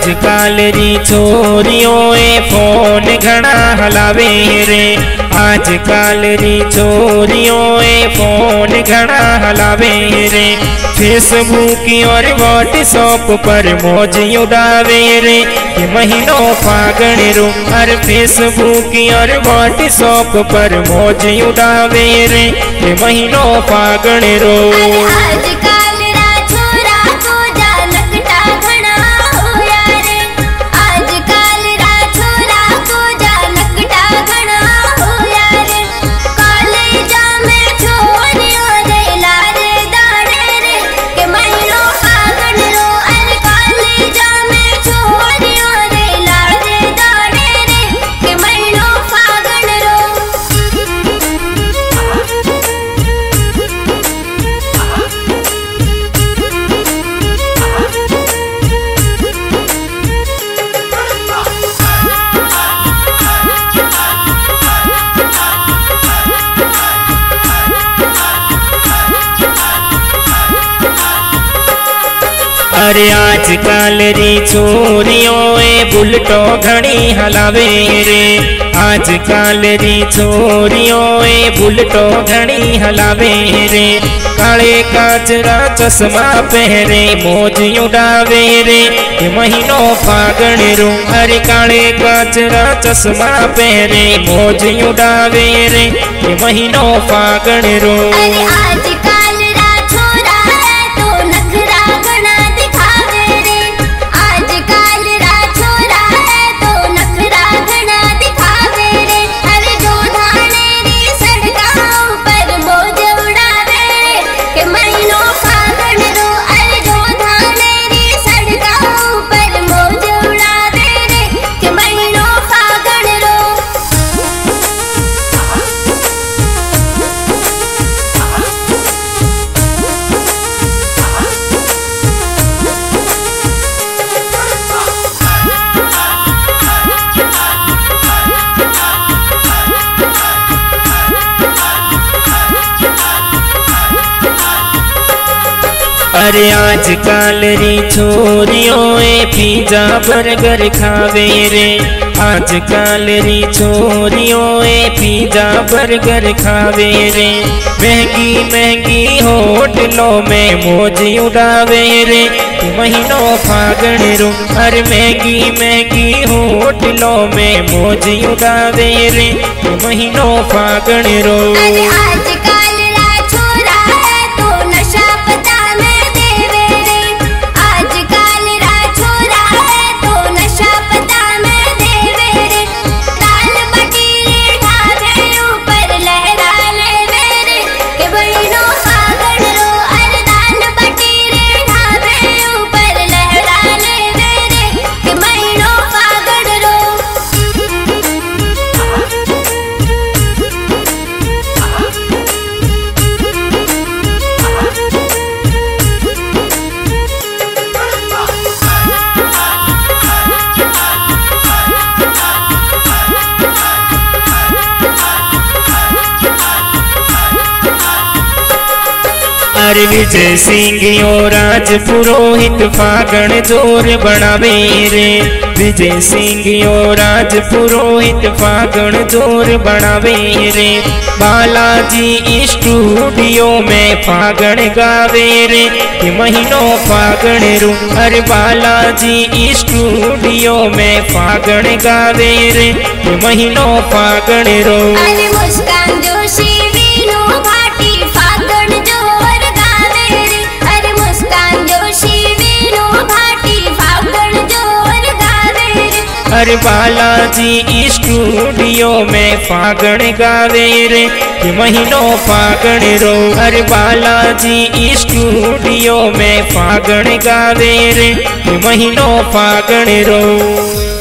आजकल री छोरियों फोन घना हलावे रे। आजकल री छोरियों फोन घना हलावे रे। फेसबुक और व्हाट्सएप पर मौज उड़ावे रे। ये महीनों फागण रो हर फेसबुक और व्हाट्सएप पर मौज उड़ावे रे। ये महीनों फागण रो। अरे आजकल री छोरियों बुलटो घनी हलावे रे। आजकल री छोरियों बुलटो घनी हलावे रे। काले काचरा चश्मा पहरे मौज उड़ावे रे। ये महीनों फागण रो अरे काले काचरा चश्मा पहरे मौज उड़ावे रे। ये महीनों फागण रो। अरे आजकल री छोरियों पिज्जा बर्गर खावे रे। आजकल री छोरियों पिज्जा बर्गर खावे रे। महंगी महंगी होटलों में मौज उड़ावे रे। महीनों फागण रो हर महंगी महंगी होटलों में मौज उड़ावे रे। महीनों फागण रो। अरे विजय सिंह और राज पुरोहित फागण जोर बनावे रे। विजय सिंह और राज पुरोहित फागण जोर बनावे रे। बालाजी स्टूडियो में फागण गावे रे। ये महीनों फागण रो अरे बालाजी स्टूडियो में फागण गावे रे। ये महीनों फागण रो। अरे मुस्कान जोशी अरे बालाजी स्टूडियो में फागण गावे रे। ये महीनों फागण रो अरे बालाजी स्टूडियो में फागण गावे रे। ये महीनों फागण रो।